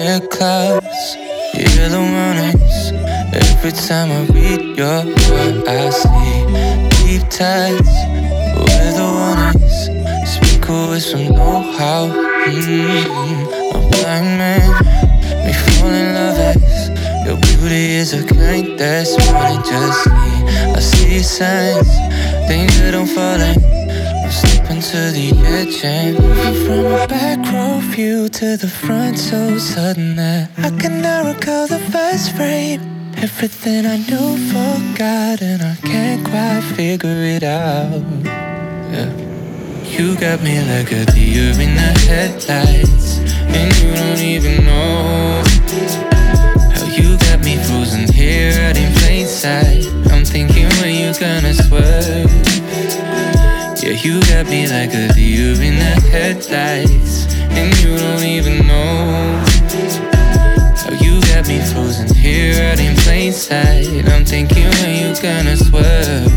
red clouds, yellow mountains. Every time I read your heart, I see deep tides where the warnings speak a voice from know-how. A blind man may fall in love as your beauty is a kind that's more than just me. I see signs, danger, don't fall in. I'm slipping to the edge and moving from a back row view to the front so sudden that I cannot recall the first frame. Everything I knew forgot and I can't quite figure it out. Yeah. You got me like a deer in the headlights, and you don't even know how you got me frozen here out in plain sight. I'm thinking when you gonna swerve. Yeah, you got me like a deer in the headlights, and you don't even know how you got me frozen here out in plain sight. I'm thinking when you gonna swerve.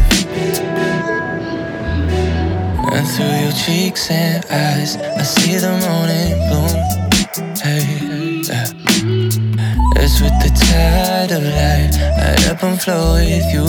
And through your cheeks and eyes, I see the morning bloom. Hey, yeah. As with the tide of life, I ebb and flow with you.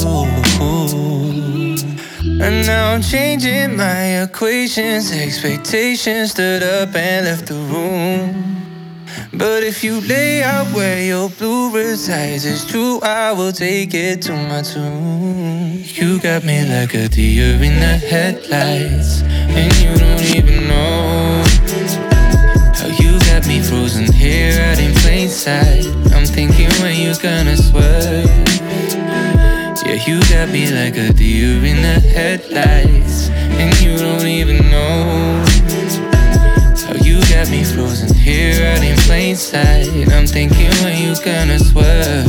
And now I'm changing my equations. Expectations stood up and left the room. But if you lay out where your blue resides, it's true, I will take it to my tomb. You got me like a deer in the headlights, and you don't even know how you got me frozen here out in plain sight. I'm thinking when you gonna swerve. Yeah, you got me like a deer in the headlights, and you don't even know how you got me frozen here out in plain sight. I'm thinking when you gonna swerve.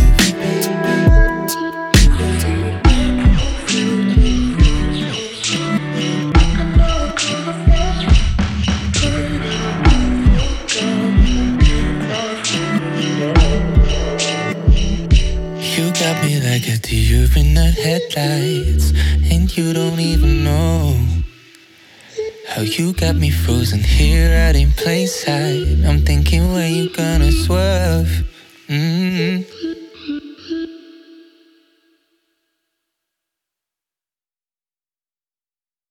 You got me like a deer in the headlights, and you don't even know how you got me frozen here out in plain sight. I'm thinking when you gonna swerve.